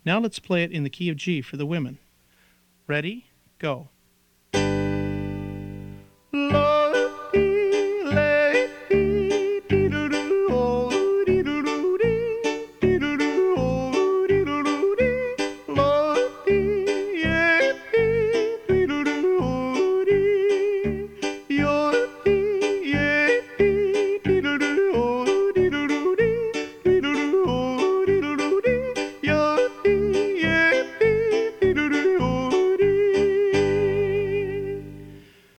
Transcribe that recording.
Now let's play it in the key of G for the women. Ready? Go.